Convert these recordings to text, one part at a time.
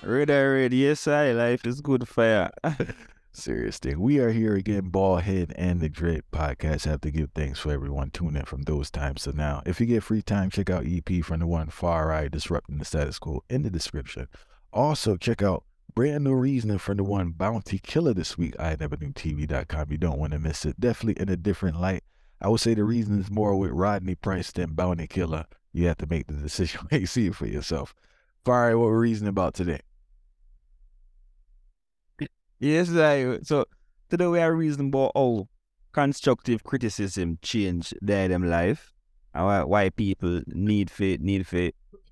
Red, yes, I life is good fire. Serious thing. We are here again, Ballhead and the Dread Podcast. Have to give thanks for everyone tuning in from those times to now. If you get free time, check out EP from the one Far Right Disrupting the Status Quo in the description. Also, check out Brand New Reasoning from the one Bounty Killer this week, iNeverKnewTV.com. You don't want to miss it. Definitely in a different light. I would say the reason is more with Rodney Price than Bounty Killer. You have to make the decision when you see it for yourself. Far Right, what we're reasoning about today? Yes, so today we are reasoning about how constructive criticism change them life, and why people need to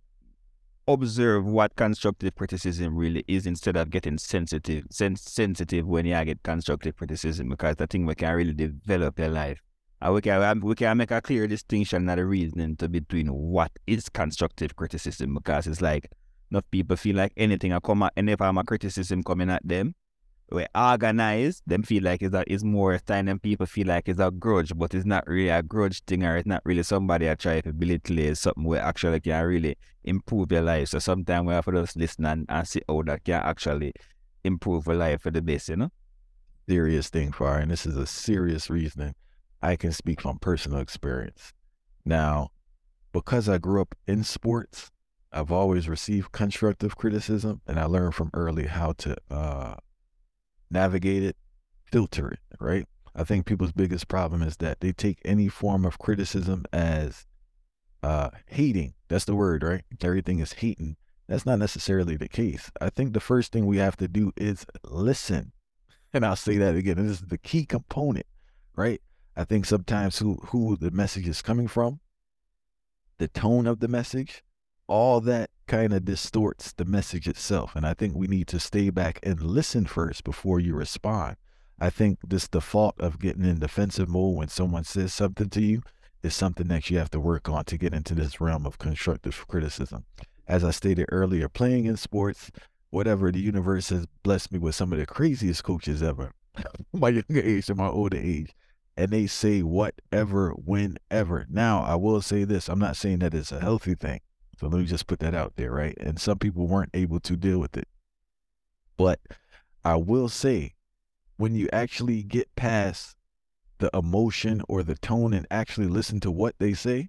observe what constructive criticism really is instead of getting sensitive when you get constructive criticism, because I think we can really develop your life. And we can make a clear distinction and a reasoning between what is constructive criticism, because it's like enough people feel like anything any form of criticism coming at them, we organize, them feel like it's more time than people feel like it's a grudge, but it's not really a grudge thing, or it's not really somebody that try to belittle something where actually can really improve your life. So sometimes we have to just listen and see how that can actually improve your life for the best, Serious thing, Far, and this is a serious reasoning. I can speak from personal experience. Now, because I grew up in sports, I've always received constructive criticism, and I learned from early how to navigate it, filter it, right? I think people's biggest problem is that they take any form of criticism as hating. That's the word, right? Everything is hating. That's not necessarily the case. I think the first thing we have to do is listen. And I'll say that again. This is the key component, right? I think sometimes who the message is coming from, the tone of the message, all that kind of distorts the message itself. And I think we need to stay back and listen first before you respond. I think this default of getting in defensive mode when someone says something to you is something that you have to work on to get into this realm of constructive criticism. As I stated earlier, playing in sports, whatever, the universe has blessed me with some of the craziest coaches ever, my younger age and my older age. And they say whatever, whenever. Now, I will say this. I'm not saying that it's a healthy thing. So let me just put that out there, right? And some people weren't able to deal with it. But I will say, when you actually get past the emotion or the tone and actually listen to what they say,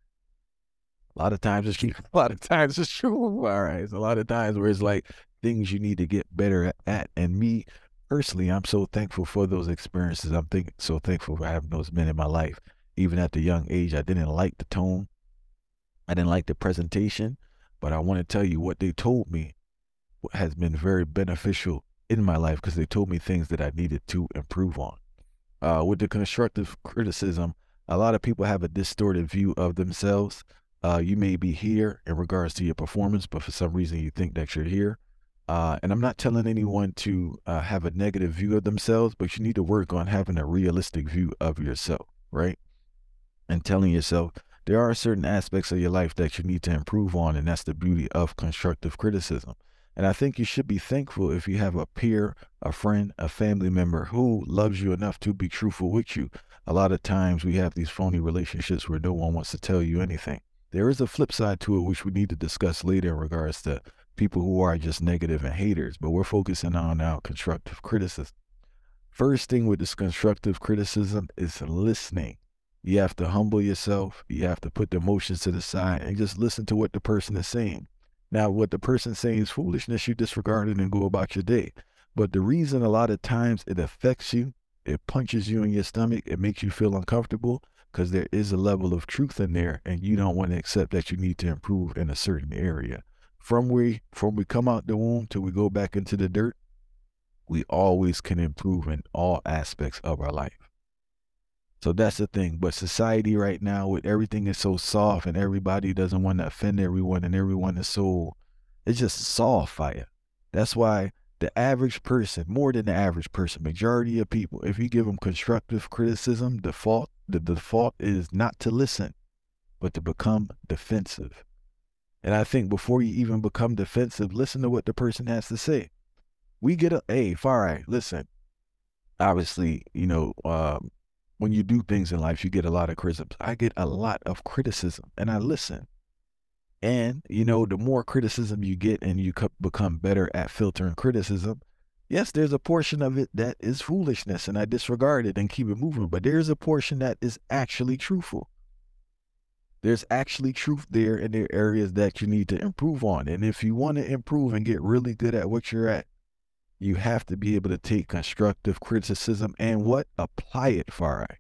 a lot of times it's true. All right. It's a lot of times where it's like things you need to get better at. And me personally, I'm so thankful for those experiences. So thankful for having those men in my life. Even at the young age, I didn't like the tone. I didn't like the presentation, but I want to tell you what they told me has been very beneficial in my life, because they told me things that I needed to improve on. With the constructive criticism, a lot of people have a distorted view of themselves. You may be here in regards to your performance, but for some reason you think that you're here. And I'm not telling anyone to have a negative view of themselves, but you need to work on having a realistic view of yourself, right? And telling yourself there are certain aspects of your life that you need to improve on, and that's the beauty of constructive criticism. And I think you should be thankful if you have a peer, a friend, a family member who loves you enough to be truthful with you. A lot of times we have these phony relationships where no one wants to tell you anything. There is a flip side to it, which we need to discuss later in regards to people who are just negative and haters, but we're focusing on now constructive criticism. First thing with this constructive criticism is listening. You have to humble yourself. You have to put the emotions to the side and just listen to what the person is saying. Now, what the person's saying is foolishness, you disregard it and go about your day. But the reason a lot of times it affects you, it punches you in your stomach, it makes you feel uncomfortable, because there is a level of truth in there, and you don't want to accept that you need to improve in a certain area. From we come out the womb till we go back into the dirt, we always can improve in all aspects of our life. So that's the thing. But society right now, with everything is so soft and everybody doesn't want to offend everyone, and everyone is so, it's just soft fire. That's why the average person, more than the average person, majority of people, if you give them constructive criticism, the default is not to listen, but to become defensive. And I think before you even become defensive, listen to what the person has to say. We get hey, Far Right, listen. Obviously, when you do things in life, you get a lot of criticism. I get a lot of criticism, and I listen. And, you know, the more criticism you get and you become better at filtering criticism, yes, there's a portion of it that is foolishness and I disregard it and keep it moving. But there's a portion that is actually truthful. There's actually truth there, and there are areas that you need to improve on. And if you want to improve and get really good at what you're at, you have to be able to take constructive criticism and what? Apply it, Farai.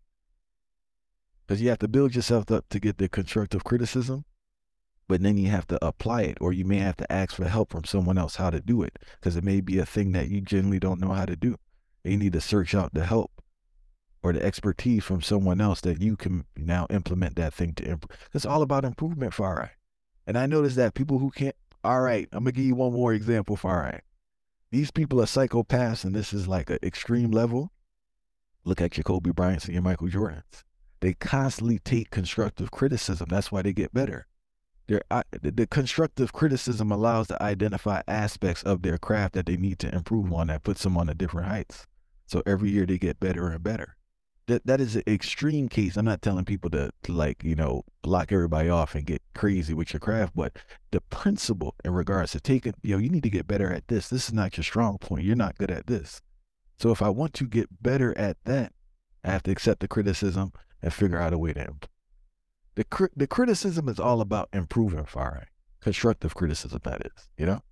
Because you have to build yourself up to get the constructive criticism, but then you have to apply it, or you may have to ask for help from someone else how to do it, because it may be a thing that you generally don't know how to do. And you need to search out the help or the expertise from someone else that you can now implement that thing to improve. It's all about improvement, Farai. And I noticed that people who can't, all right, I'm going to give you one more example, Farai. These people are psychopaths, and this is like an extreme level. Look at your Kobe Bryants and your Michael Jordans. They constantly take constructive criticism. That's why they get better. The constructive criticism allows to identify aspects of their craft that they need to improve on, that puts them on a different heights. So every year they get better and better. That is an extreme case. I'm not telling people to like, you know, block everybody off and get crazy with your craft, but the principle in regards to taking, you know, you need to get better at this. This is not your strong point. You're not good at this. So if I want to get better at that, I have to accept the criticism and figure out a way to improve. The criticism is all about improving, Farai. Constructive criticism, that is, you know?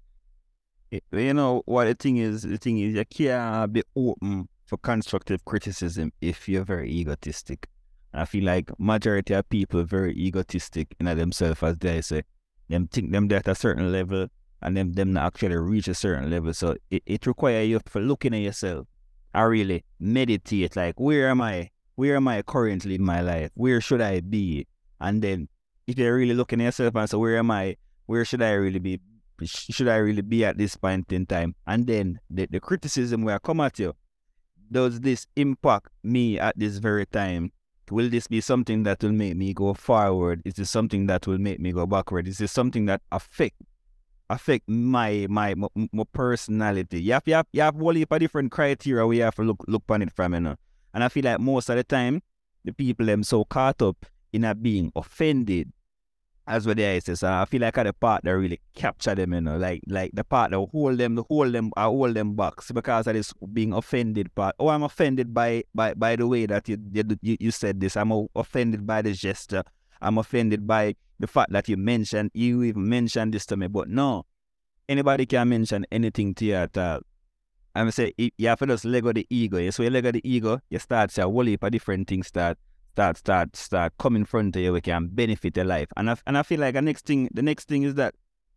You know what the thing is you can't be open for constructive criticism if you're very egotistic. And I feel like majority of people are very egotistic in themselves, as they say. Them think them at a certain level and them not actually reach a certain level. So it requires you for looking at yourself and really meditate, like, where am I? Where am I currently in my life? Where should I be? And then if you're really looking at yourself and say, where am I? Where should I really be? Should I really be at this point in time? And then the criticism will come at you. Does this impact me at this very time? Will this be something that will make me go forward? Is this something that will make me go backward? Is this something that affect my personality? You have a whole heap of different criteria we have to look on it from, you know. And I feel like most of the time, the people them so caught up in being offended, as what they say. So I feel like the part that really capture them, you know, like the part that hold them back. So because of this being offended part. Oh, I'm offended by the way that you said this. I'm offended by the gesture. I'm offended by the fact that you even mentioned this to me. But no, anybody can mention anything to you at all. I'm say you have to just let go the ego. So you let go the ego, you start to a whole heap of different things start coming in front of you, we can benefit your life. And I feel like the next thing is that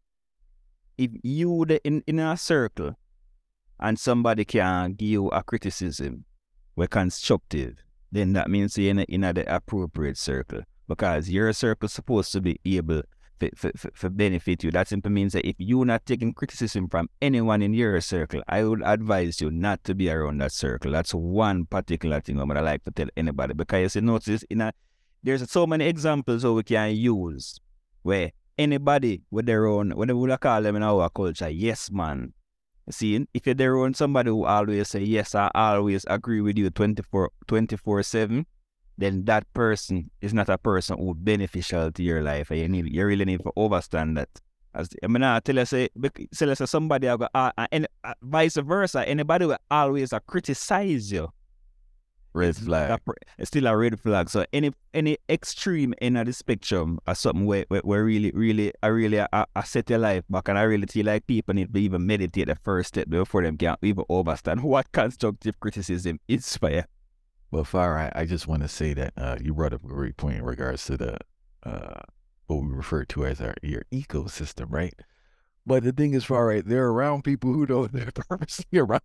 if you in a circle and somebody can give you a criticism we're constructive, then that means you're in the appropriate circle, because your circle is supposed to be able for benefit you. That simply means that if you're not taking criticism from anyone in your circle, I would advise you not to be around that circle. That's one particular thing I'm gonna like to tell anybody, because you notice there's so many examples how we can use where anybody with their own, what they would call them in our culture, yes man. See, if you're there on somebody who always say yes, I always agree with you 24/7, then that person is not a person who beneficial to your life, and you really need to understand that. As I mean, I tell you, say somebody and vice versa, anybody will always criticize you. Red flag. It's still a red flag. So any extreme end of the spectrum are something where really set your life back, and I really feel like people need to even meditate the first step before them can even understand what constructive criticism is for you. Well, Farai, I just want to say that you brought up a great point in regards to the what we refer to as your ecosystem, right? But the thing is, Farai, they're around people who don't. They're purposely around.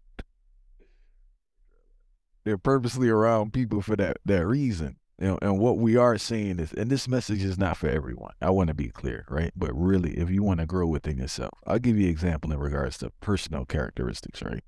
They're purposely around people for that reason. You know, and what we are saying is, and this message is not for everyone. I want to be clear, right? But really, if you want to grow within yourself, I'll give you an example in regards to personal characteristics, right?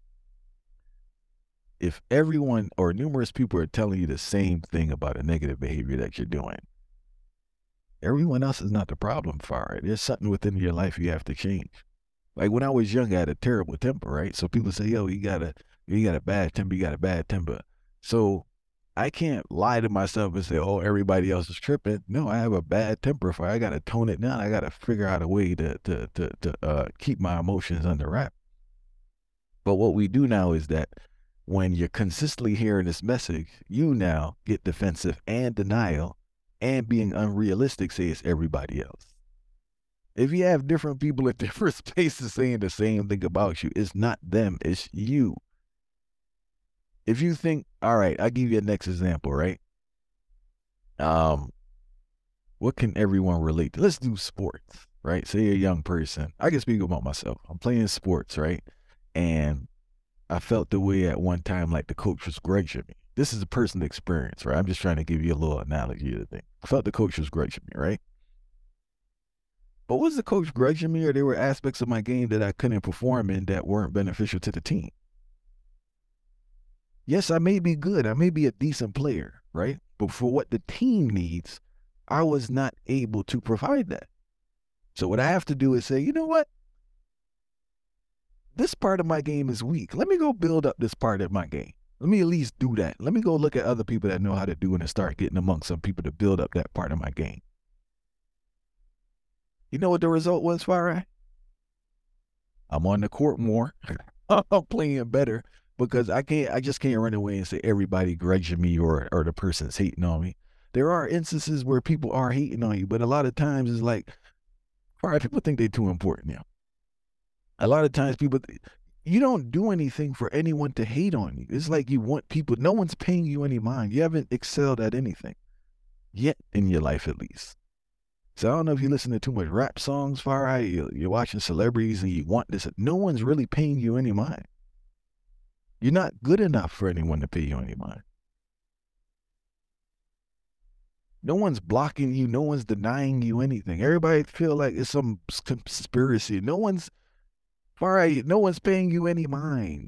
If everyone or numerous people are telling you the same thing about a negative behavior that you're doing, everyone else is not the problem, Farai. There's something within your life you have to change. Like when I was young, I had a terrible temper, right? So people say, yo, you got a bad temper, you got a bad temper. So I can't lie to myself and say, oh, everybody else is tripping. No, I have a bad temper I got to tone it down. I got to figure out a way to keep my emotions under wrap. But what we do now is that when you're consistently hearing this message, you now get defensive and denial and being unrealistic, say it's everybody else. If you have different people at different spaces saying the same thing about you, it's not them, it's you. If you think, all right, I'll give you a next example, right? What can everyone relate to? Let's do sports, right? Say you're a young person. I can speak about myself. I'm playing sports, right? And I felt the way at one time like the coach was grudging me. This is a personal experience, right? I'm just trying to give you a little analogy of the thing. I felt the coach was grudging me, right? But was the coach grudging me, or there were aspects of my game that I couldn't perform in that weren't beneficial to the team? Yes, I may be good. I may be a decent player, right? But for what the team needs, I was not able to provide that. So what I have to do is say, you know what? This part of my game is weak. Let me go build up this part of my game. Let me at least do that. Let me go look at other people that know how to do it and start getting amongst some people to build up that part of my game. You know what the result was, Farai? I'm on the court more. I'm playing better because I just can't run away and say everybody grudging me or the person's hating on me. There are instances where people are hating on you, but a lot of times it's like, Farai, people think they're too important now. A lot of times you don't do anything for anyone to hate on you. It's like you want people, no one's paying you any mind. You haven't excelled at anything yet in your life, at least. So I don't know if you listen to too much rap songs, Farai, you're watching celebrities and you want this. No one's really paying you any mind. You're not good enough for anyone to pay you any mind. No one's blocking you. No one's denying you anything. Everybody feel like it's some conspiracy. No one's paying you any mind.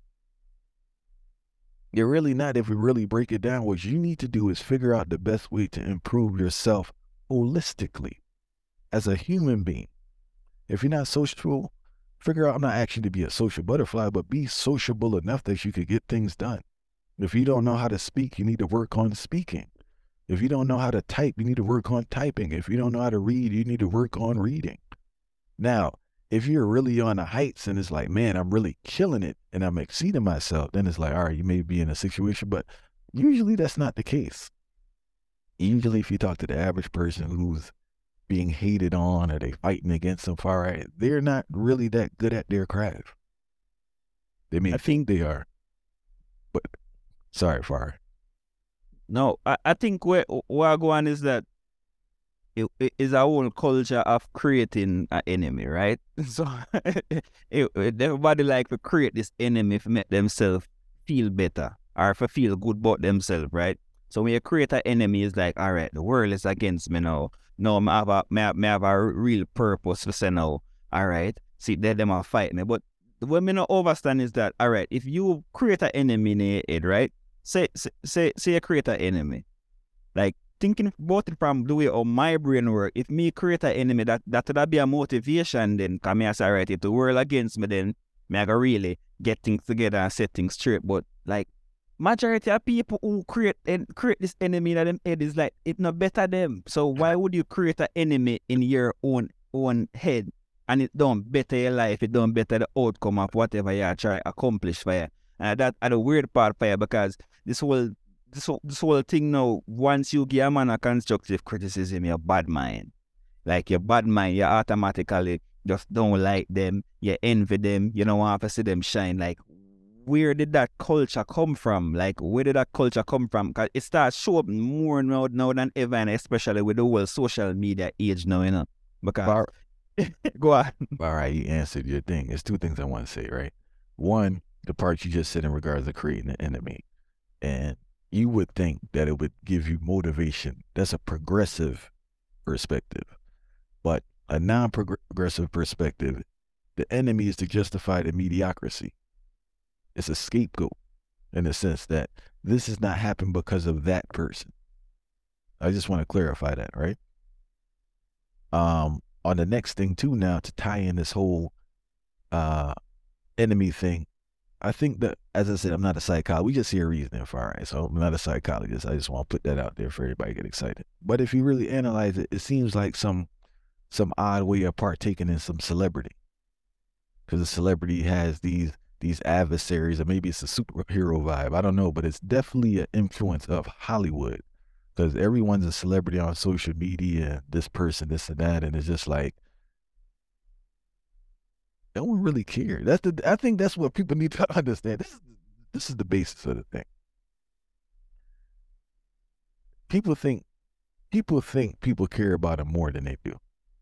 You're really not. If we really break it down, what you need to do is figure out the best way to improve yourself holistically as a human being. If you're not sociable, figure out, I'm not asking you to be a social butterfly, but be sociable enough that you could get things done. If you don't know how to speak, you need to work on speaking. If you don't know how to type, you need to work on typing. If you don't know how to read, you need to work on reading. Now, if you're really on the heights and it's like, man, I'm really killing it and I'm exceeding myself, then it's like, all right, you may be in a situation, but usually that's not the case. Usually if you talk to the average person who's being hated on or they fighting against them, Farai, they're not really that good at their craft. They may think they are, but sorry, Farai. No, I think where I go on is that it is our whole culture of creating an enemy, right? So everybody like to create this enemy to make themselves feel better or to feel good about themselves, right? So when you create an enemy, it's like, all right, the world is against me now. No, I have a real purpose to say now, all right, see, they them are fight me. But what me not understand is that, all right, if you create an enemy in your head, right? Say you create an enemy. Like, thinking about it from the way how my brain work, if me create an enemy, that would be a motivation then, because me I say, all right, if the world against me, then me I go really get things together and set things straight. But like, majority of people who create this enemy in them head is like, it's not better them. So why would you create an enemy in your own head and it don't better your life, it don't better the outcome of whatever you try to accomplish for you? And that's the weird part for you, because this whole thing now, once you give a man a constructive criticism, you're bad mind. Like, your bad mind, you automatically just don't like them, you envy them, you don't want to see them shine. Like, where did that culture come from? Like, where did that culture come from? Because it starts showing up more now than ever, and especially with the whole social media age now, you know. Because, go on. All right, you answered your thing. There's two things I want to say, right? One, the part you just said in regards to creating an enemy. And you would think that it would give you motivation. That's a progressive perspective. But a non-progressive perspective, the enemy is to justify the mediocrity. It's a scapegoat in the sense that this has not happened because of that person. I just want to clarify that, right? On the next thing too now, to tie in this whole enemy thing, I think that, as I said, I'm not a psychologist. We just hear reasoning for it. So I'm not a psychologist. I just want to put that out there for everybody to get excited. But if you really analyze it, it seems like some odd way of partaking in some celebrity. Because a celebrity has these adversaries, or maybe it's a superhero vibe. I don't know, but it's definitely an influence of Hollywood. Because everyone's a celebrity on social media, this person, this and that, and it's just like, no one really cares. I think that's what people need to understand. This is the basis of the thing. People think people care about them more than they do.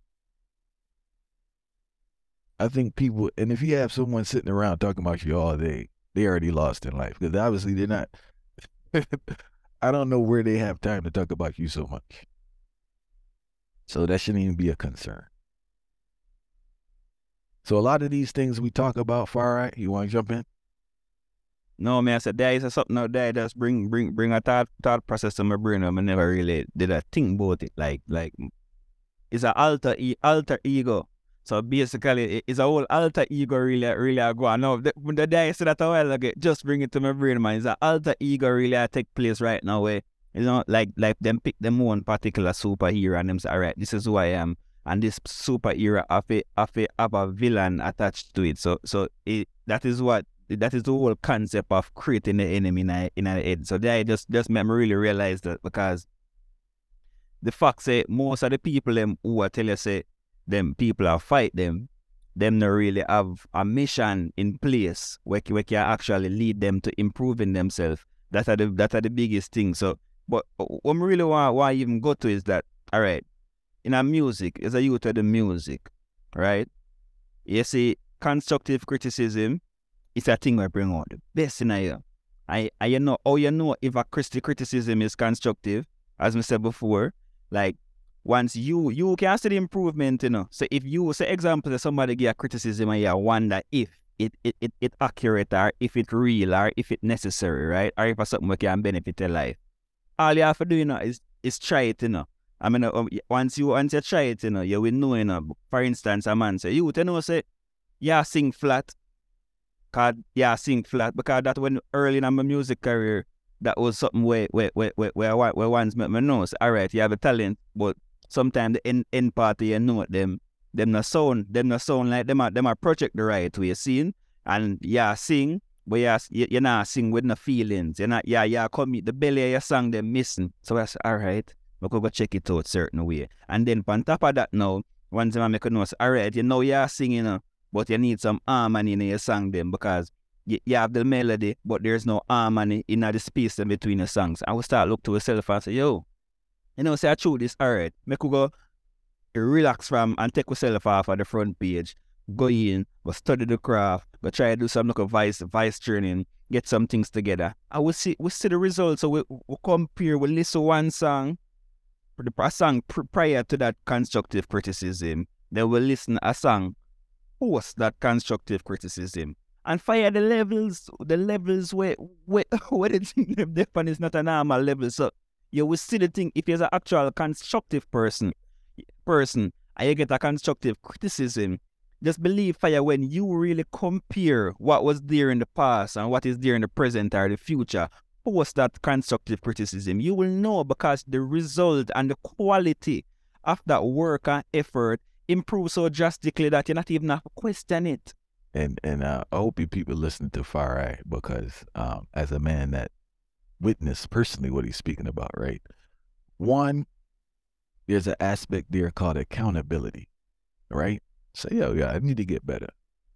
I think people, and if you have someone sitting around talking about you all day, they already lost in life, because obviously they're not. I don't know where they have time to talk about you so much. So that shouldn't even be a concern. So a lot of these things we talk about, far right, you want to jump in? No, man, I said there is something out there that's bring a thought process to my brain. I never really did a think about it. Like it's an alter ego. So basically, it's a whole alter ego really I go on. Now, the day I said that a while ago, just bring it to my brain, man. It's an alter ego really I take place right now where, you know, like them pick them one particular superhero and them say, all right, this is who I am. And this superhero have a villain attached to it. So that is the whole concept of creating the enemy in our head. So that just made me really realize that, because the fact say most of the people them who I tell you say them people are fight them not really have a mission in place where can actually lead them to improving themselves. That are the biggest thing. So, but what I really want to even go to is that, all right, in our music, as a youth of the music, right? You see, constructive criticism is a thing we bring out the best in a year. You know if a criticism is constructive, as I said before, like once you can see the improvement, you know. So if you say example that somebody give a criticism and you wonder if it accurate, or if it real, or if it necessary, right? Or if it's something that can benefit your life. All you have to do, you know, is try it, you know. I mean, once you try it, you know, you will know, you know. For instance, a man say, you know, say, yeah, sing flat. Because that when early in my music career, that was something where once make me know, so, all right, you have a talent, but sometimes the end party, you know, them not sound like them are project the right way, seeing, and yeah, sing, but you not sing with no feelings, you come meet the belly of your song, them missing. So I say, all right, we could go check it out certain way. And then on top of that now, once I make a know, all right, you know you're singing, but you need some harmony in your song them, because you have the melody, but there's no harmony in the space in between the songs. I will start look to myself and say, yo, you know, say I choose this, all right, make we go relax from and take myself off of the front page, go in, go study the craft, go try to do some local voice training, get some things together. And we see the results. So we compare, we listen one song, a song prior to that constructive criticism, then we listen a song post that constructive criticism, and fire the levels where the thing them is not a normal level. So you will see the thing, if you're an actual constructive person and you get a constructive criticism, just believe fire when you really compare what was there in the past and what is there in the present or the future, post that constructive criticism, you will know, because the result and the quality of that work and effort improve so drastically that you're not even have to question it. And I hope you people listen to Far Eye, because as a man that witnessed personally what he's speaking about, right? One, there's an aspect there called accountability, right? So yeah, I need to get better.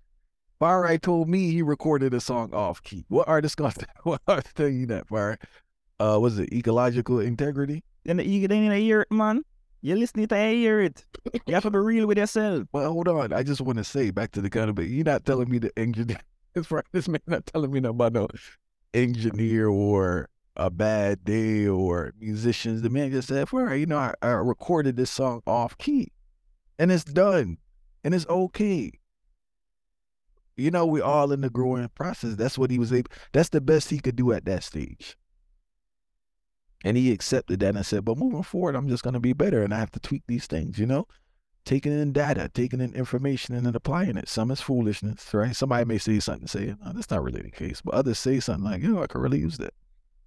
Far Eye told me he recorded a song off key. What artist gonna tell you that, Far Eye? Was it Ecological Integrity? Then you didn't hear it, man. You listen to hear it. You have to be real with yourself. Well, hold on. I just want to say, back to the accountability, you're not telling me the engineer, this man not telling me about no engineer or a bad day or musicians. The man just said, well, you know, I recorded this song off key, and it's done, and it's okay. You know, we're all in the growing process. That's what he was able, that's the best he could do at that stage. And he accepted that and I said, but moving forward, I'm just going to be better and I have to tweak these things, you know? taking in data, taking in information, and then applying it. Some is foolishness, right? Somebody may say something, say, no, that's not really the case. But others say something like, I could really use that.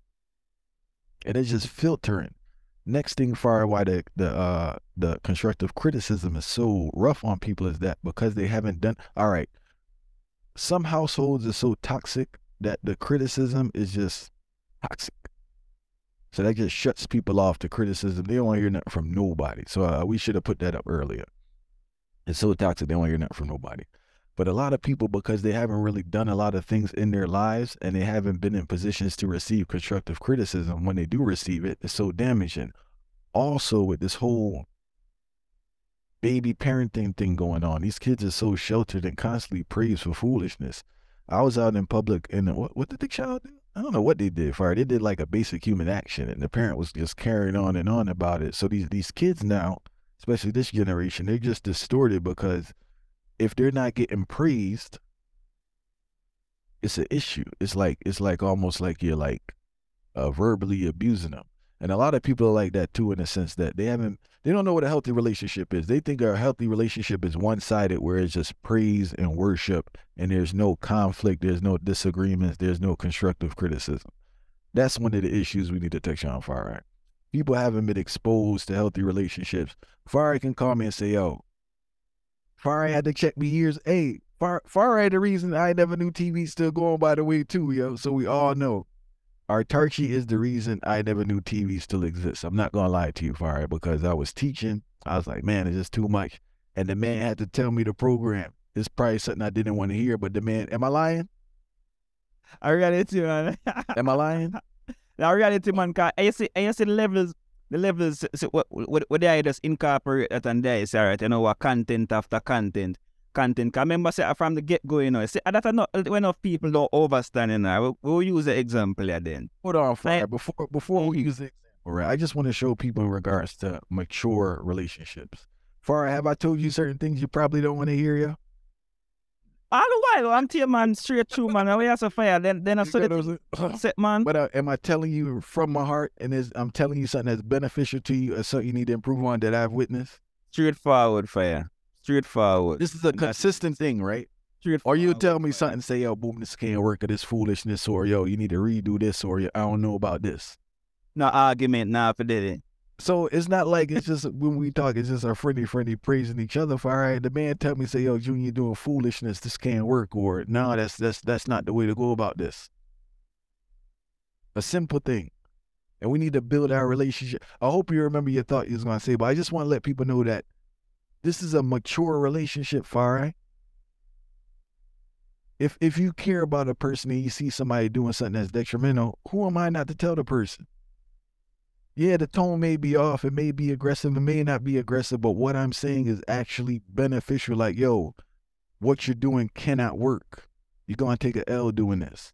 And it's just filtering. Next thing, far why the constructive criticism is so rough on people is that because they haven't done, all right, some households are so toxic that the criticism is just toxic. So that just shuts people off to criticism. They don't want to hear nothing from nobody. So we should have put that up earlier. It's so toxic, they don't want to hear nothing from nobody. But a lot of people, because they haven't really done a lot of things in their lives and they haven't been in positions to receive constructive criticism, when they do receive it, it's so damaging. Also, with this whole baby parenting thing going on, these kids are so sheltered and constantly praised for foolishness. I was out in public and what did the child do? I don't know what they did. They did like a basic human action, and the parent was just carrying on and on about it. So these kids now, especially this generation, they're just distorted because if they're not getting praised, it's an issue. It's like almost like you're like verbally abusing them. And a lot of people are like that too, in the sense that they don't know what a healthy relationship is. They think a healthy relationship is one-sided, where it's just praise and worship, and there's no conflict, there's no disagreements, there's no constructive criticism. That's one of the issues we need to touch on, Farai. People haven't been exposed to healthy relationships. Farai can call me and say, yo, Farai had to check me years. Hey, Farai the reason I never knew TV still going by the way too, yo. So we all know. Artarchi is the reason I never knew TV still exists. I'm not going to lie to you, Farai, because I was teaching. I was like, man, it's just too much. And the man had to tell me the program. It's probably something I didn't want to hear, but the man, am I lying? I reality, man. Am I lying? Now, reality, man, because you see the levels, so what they just incorporate that and there is, all right, what content after content. Because remember, say, from the get-go, see, that's not enough people don't understand, we'll use the example then. Hold on, Farai, before we use the example, right, I just want to show people in regards to mature relationships. Farai, have I told you certain things you probably don't want to hear, yo? All the while, I'm telling man, straight through, man. We have to fire. Then I saw the set, man. But am I telling you from my heart, and I'm telling you something that's beneficial to you, or something you need to improve on that I've witnessed? Straightforward, fire. Straightforward. This is a consistent thing, right? Or you tell me something, say, yo, boom, this can't work, or this foolishness, or yo, you need to redo this, or I don't know about this. No argument, nah, for that. So it's not like it's just when we talk, it's just our friendly praising each other. For all right, the man tell me, say, yo, Junior, you're doing foolishness, this can't work, or no, that's not the way to go about this. A simple thing. And we need to build our relationship. I hope you remember your thought you was gonna say, but I just want to let people know that this is a mature relationship, Farai. If you care about a person and you see somebody doing something that's detrimental, who am I not to tell the person? Yeah, the tone may be off, it may be aggressive, it may not be aggressive, but what I'm saying is actually beneficial. Like, yo, what you're doing cannot work. You're going to take an L doing this.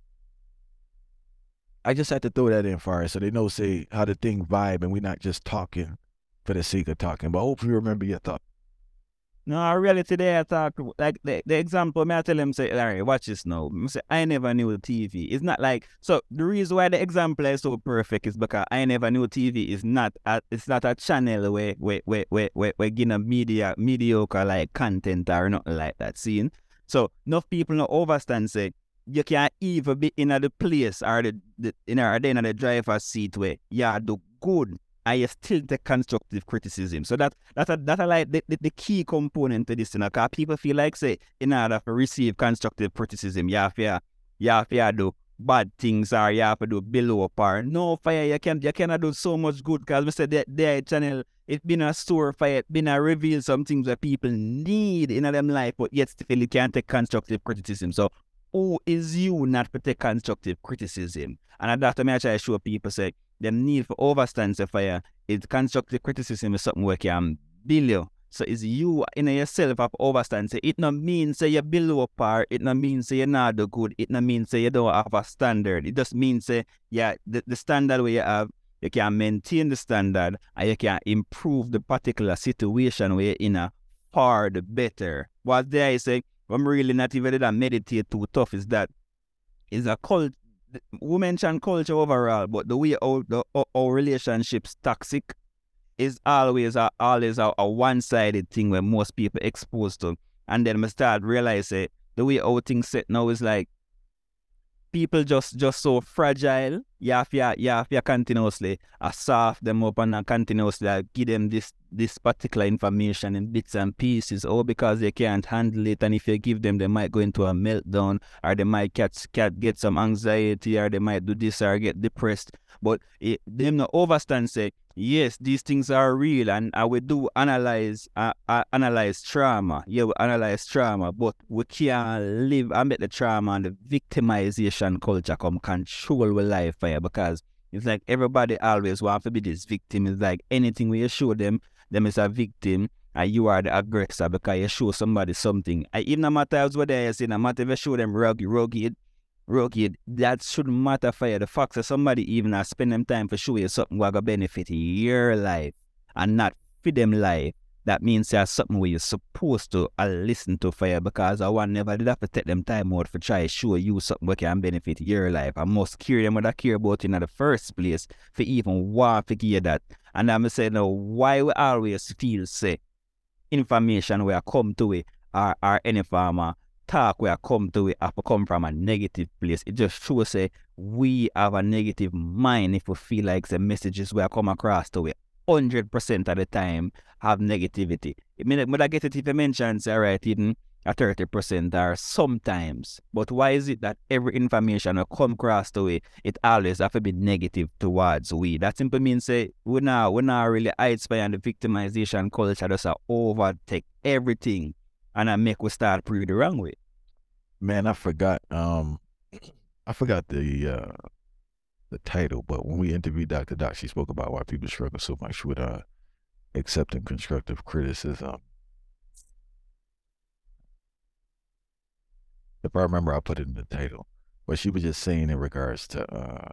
I just had to throw that in, Farai, so they know, say, how the thing vibe and we're not just talking for the sake of talking. But hopefully you remember your thought. No, really today I talk, like the example, I tell them, say, Larry, watch this now. I say, I never knew TV. It's not like, so the reason why the example is so perfect is because I never knew TV is not a channel where getting a mediocre like content or nothing like that, seeing. So enough people don't understand, say, you can't even be in the place or in the driver's seat where you do good and you still take constructive criticism. So that's like the key component to this, because people feel like, say, in order to receive constructive criticism, you have to do bad things or you have to do below par. No, fire, you cannot do so much good, because we said that their channel, it's been a store for it, been a reveal some things that people need in their life, but yet still you can't take constructive criticism. So who is you not to take constructive criticism? And at that time I try to show people, say, the need for overstand, say, fire, it's constructive criticism is something where can build you. So it's you in yourself have overstand. Say, it not mean, say, you're below par, it not mean, say, you're not do good, it not mean, say, you don't have a standard. It just means, say, yeah, the standard where you have, you can maintain the standard and you can improve the particular situation where you're in a far the better. What there is, say, I'm really not even that meditate too tough, is that is a cult. We mention culture overall, but the way our relationships toxic is always a one-sided thing where most people exposed to. And then I start realizing the way how things set now is like people just so fragile. You have to continuously soft them up and continuously give them this particular information in bits and pieces, or because they can't handle it, and if you give them, they might go into a meltdown, or they might get some anxiety, or they might do this or get depressed. But them not overstand say, yes, these things are real, and we do analyze trauma. Yeah, we analyze trauma, but we can't live and make the trauma and the victimization culture come control our life fire, because it's like everybody always wants to be this victim. It's like anything where you show them is a victim and you are the aggressor because you show somebody something. Even no matter what they say, no matter if you show them rugged, that shouldn't matter for you. The fact that somebody even spend them time for show you something where going benefit your life and not for them life, that means there's something where you're supposed to listen to for you, because I want never did have to take them time out for try to show you something that can benefit your life. I must care them what I care about in the first place for even want to hear that. And I'm saying now, why we always feel say information where I come to it or any farmer talk where I come to it have to come from a negative place. It just shows say we have a negative mind if we feel like the messages where I come across to it 100% of the time have negativity. I mean, I get it if you mention, say, right, even a 30% or sometimes. But why is it that every information I come across to it always have to be negative towards we? That simply means say we now really hide behind the victimization culture just overtake everything and I make we start pretty the wrong way. Man, I forgot the title, but when we interviewed Dr. Doc, she spoke about why people struggle so much with accepting constructive criticism. If I remember, I'll put it in the title. But she was just saying in regards to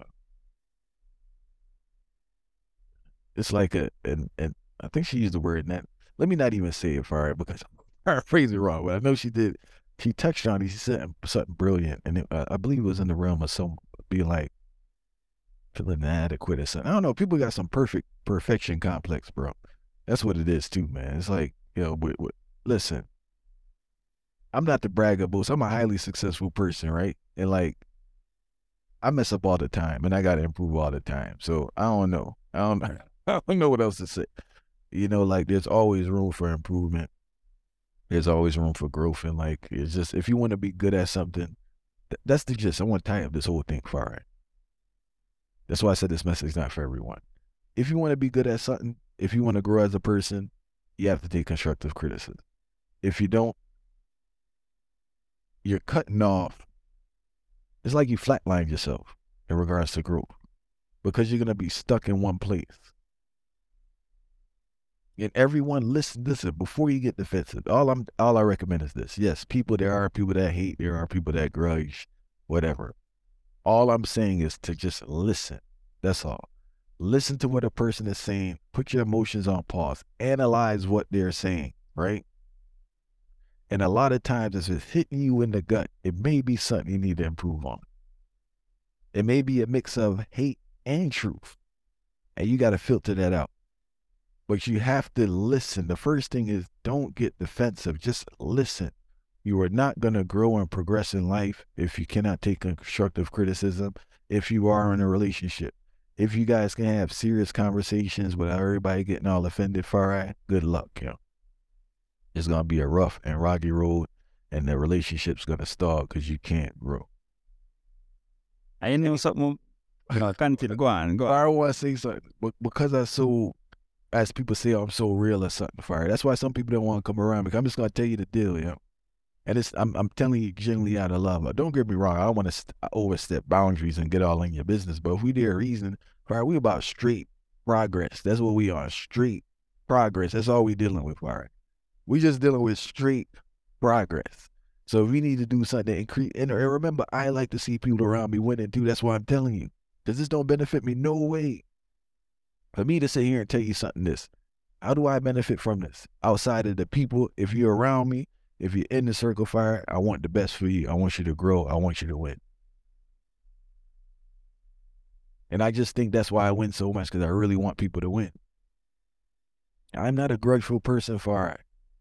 it's like and I think she used the word net. Let me not even say it for her because I'm paraphrasing wrong, but I know she did. She touched on it. She said something brilliant, and I believe it was in the realm of some being like feeling inadequate or something. I don't know. People got some perfection complex, bro. That's what it is too, man. It's like, you know, listen, I'm not the bragger boast. I'm a highly successful person, right? And like, I mess up all the time, and I got to improve all the time. So I don't know. I don't know what else to say. You know, like there's always room for improvement. There's always room for growth, and like it's just if you want to be good at something, that's the gist. I want to tie up this whole thing for it. That's why I said this message is not for everyone. If you want to be good at something, if you want to grow as a person, you have to take constructive criticism. If you don't, you're cutting off. It's like you flatline yourself in regards to growth because you're going to be stuck in one place. And everyone, listen, before you get defensive, all I recommend is this. Yes, there are people that hate, there are people that grudge, whatever. All I'm saying is to just listen. That's all. Listen to what a person is saying. Put your emotions on pause. Analyze what they're saying, right? And a lot of times, if it's hitting you in the gut, it may be something you need to improve on. It may be a mix of hate and truth. And you got to filter that out. But you have to listen. The first thing is don't get defensive. Just listen. You are not going to grow and progress in life if you cannot take constructive criticism, if you are in a relationship. If you guys can have serious conversations without everybody getting all offended, good luck, you know. It's going to be a rough and rocky road, and the relationship's going to stall because you can't grow. I know something. Continue. Go on. I don't want to say something, but because as people say, I'm so real or something, fire. That's why some people don't want to come around, because I'm just going to tell you the deal, you know. And I'm telling you genuinely out of love. Don't get me wrong. I don't want to overstep boundaries and get all in your business. But if we did a reason, right, we about straight progress. That's what we are, straight progress. That's all we dealing with, right? We just dealing with straight progress. So if we need to do something to increase, and remember, I like to see people around me winning too. That's why I'm telling you. Because this don't benefit me no way. For me to sit here and tell you something how do I benefit from this? Outside of the people, if you're around me, if you're in the circle fire, I want the best for you. I want you to grow. I want you to win. And I just think that's why I win so much, because I really want people to win. I'm not a grudgeful person, Far.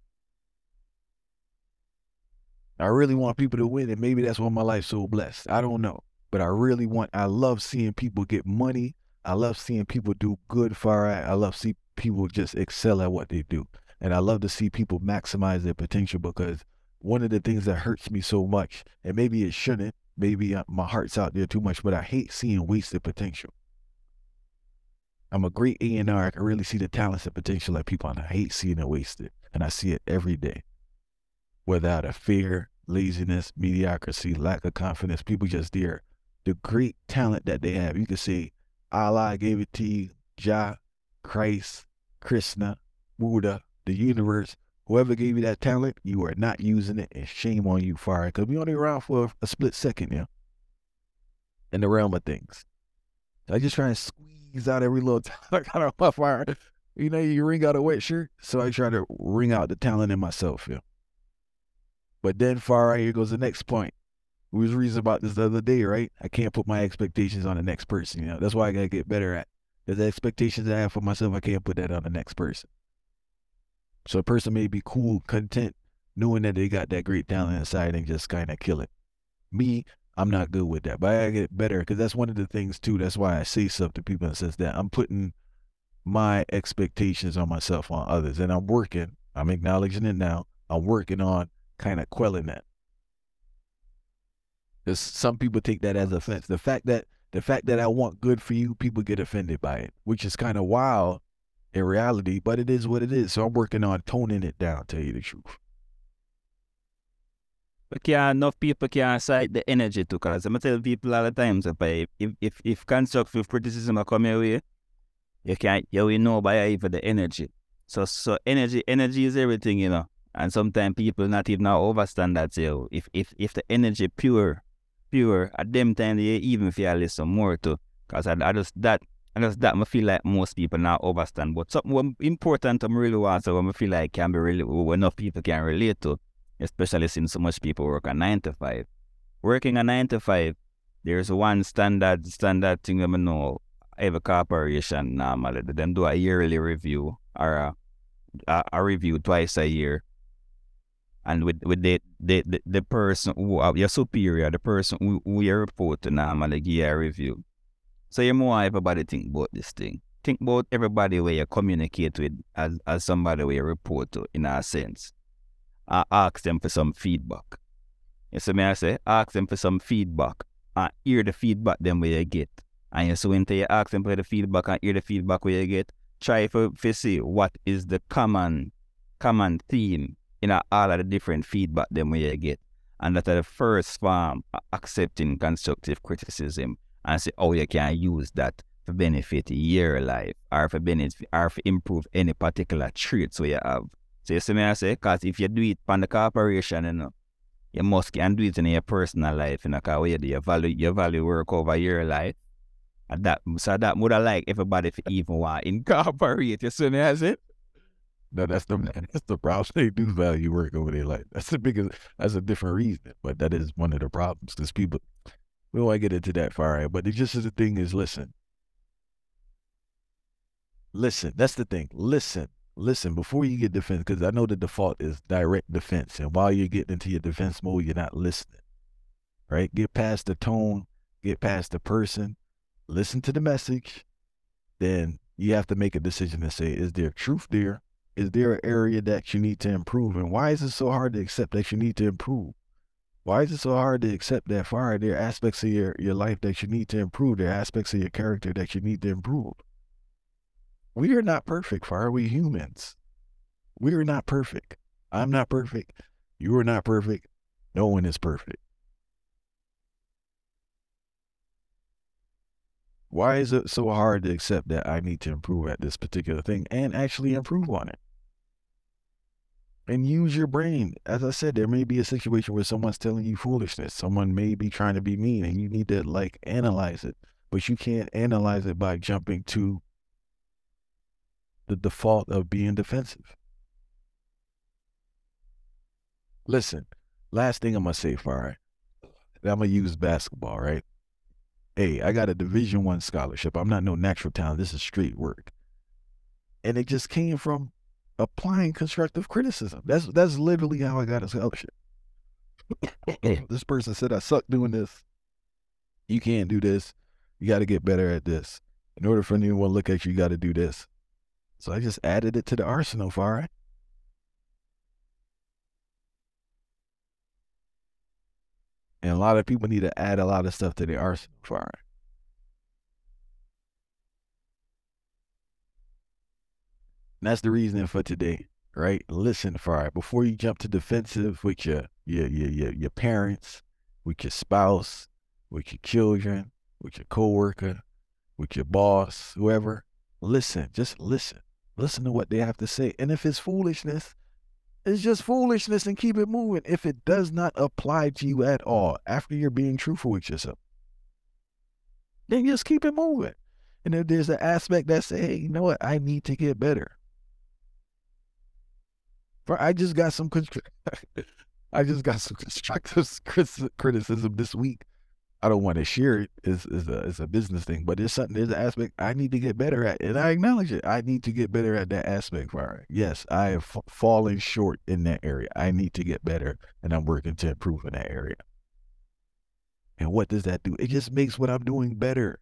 I really want people to win, and maybe that's why my life's so blessed. I don't know. But I love seeing people get money. I love seeing people do good, Far. I love see people just excel at what they do. And I love to see people maximize their potential, because one of the things that hurts me so much, and maybe it shouldn't, maybe my heart's out there too much, but I hate seeing wasted potential. I'm a great A&R. I can really see the talents and potential of people, and I hate seeing it wasted. And I see it every day. Without a fear, laziness, mediocrity, lack of confidence, people just there. The great talent that they have. You can say, Allah gave it to you, Jah, Christ, Krishna, Buddha, the universe. Whoever gave you that talent, you are not using it, and shame on you, Fire. Because we only around for a split second, in the realm of things. I just try and squeeze out every little talent out of my Fire. You know, you wring out a wet shirt, so I try to wring out the talent in myself, But then, Far, here goes the next point. We was reasoning about this the other day, right? I can't put my expectations on the next person, That's why I got to get better at. There's the expectations I have for myself, I can't put that on the next person. So a person may be cool, content, knowing that they got that great talent inside and just kind of kill it. Me, I'm not good with that, but I gotta get better, because that's one of the things too. That's why I say stuff to people in the sense that I'm putting my expectations on myself on others, and I'm acknowledging it now. I'm working on kind of quelling that. Because some people take that as offense. The fact that I want good for you, people get offended by it, which is kind of wild in reality, but it is what it is. So I'm working on toning it down, tell you the truth. But enough people can't cite the energy too, because I'm tell people all the time, so if constructive criticism come your way, you will know by even the energy. So energy is everything, And sometimes people not even understand that. So if the energy pure, at them time they even feel listen more to. Because I feel like most people not understand. But something important I really want, so I feel like can be really enough people can relate to, especially since so much people work on 9 to 5. Working on 9 to 5, there's one standard thing I know. Every corporation normally them do a yearly review or a review twice a year. And with the person who your superior, the person who you report to normally give you a review. So you more everybody think about this thing. Think about everybody where you communicate with as somebody where you report to, in a sense. Ask them for some feedback. You see me I say, ask them for some feedback and hear the feedback them where you get. And you so when you ask them for the feedback and hear the feedback where you get, try to see what is the common theme in all of the different feedback them where you get. And that's the first form of accepting constructive criticism and see how you can use that to benefit your life or for benefit or for improve any particular traits where you have. So you see me I say, because if you do it on the corporation, you must can do it in your personal life, because where you value work over your life. And that would have like everybody to even want to incorporate. You see me I say? No, that's the problem. They do value work over their life. That's a different reason, but that is one of the problems, because people, we don't want to get into that far, right? But the thing is, listen, that's the thing. Listen before you get defense, because I know the default is direct defense, and while you're getting into your defense mode, you're not listening, right? Get past the tone, get past the person, listen to the message, then you have to make a decision and say, is there truth there? Is there an area that you need to improve? And why is it so hard to accept that you need to improve? Why is it so hard to accept that there are aspects of your life that you need to improve? There are aspects of your character that you need to improve. We are not perfect, we humans. We are not perfect. I'm not perfect. You are not perfect. No one is perfect. Why is it so hard to accept that I need to improve at this particular thing and actually improve on it? And use your brain. As I said, there may be a situation where someone's telling you foolishness. Someone may be trying to be mean, and you need to analyze it. But you can't analyze it by jumping to the default of being defensive. Listen, last thing I'm going to say, Fire. I'm going to use basketball, right? Hey, I got a Division I scholarship. I'm not no natural talent. This is straight work. And it just came from applying constructive criticism. That's literally how I got a scholarship. This person said I suck doing this. You can't do this. You got to get better at this. In order for anyone to look at you, you got to do this. So I just added it to the arsenal, Farai. And a lot of people need to add a lot of stuff to the arsenal, Farai. And that's the reason for today, right? Listen, Farai, before you jump to defensive with your parents, with your spouse, with your children, with your coworker, with your boss, whoever, listen, just listen. Listen to what they have to say. And if it's foolishness, it's just foolishness and keep it moving. If it does not apply to you at all after you're being truthful with yourself, then just keep it moving. And if there's an aspect that say, hey, you know what, I need to get better. I just got some constructive criticism this week. I don't want to share it. It's a business thing, but there's an aspect I need to get better at, and I acknowledge it. I need to get better at that aspect. Yes, I have fallen short in that area. I need to get better, and I'm working to improve in that area. And what does that do? It just makes what I'm doing better.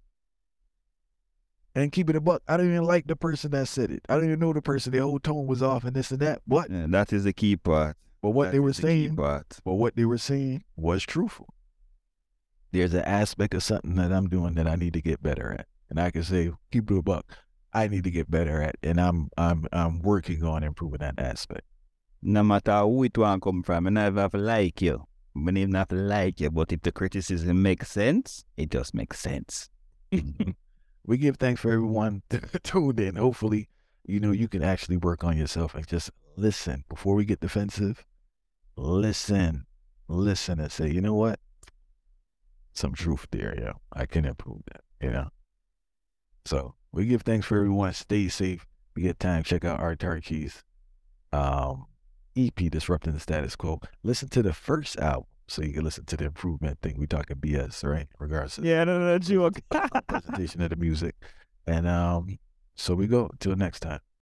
And keep it a buck, I don't even like the person that said it. I don't even know the person. The whole tone was off and this and that. But yeah, that is the key part. But what they were saying was truthful. There's an aspect of something that I'm doing that I need to get better at. And I can say, keep it a buck, I need to get better at, and I'm working on improving that aspect. No matter who it want come from, I never have to like you. I don't even have to like you, but if the criticism makes sense, it just makes sense. We give thanks for everyone tuned in. Hopefully, you can actually work on yourself and just listen. Before we get defensive, listen and say, you know what? Some truth there, yeah. I can improve that, So we give thanks for everyone. Stay safe. We get time, check out Art Tarkeys EP, Disrupting the Status Quo. Listen to the first album so you can listen to the improvement thing. We talking BS, right? Regardless of no, joke. presentation of the music. And so we go till next time.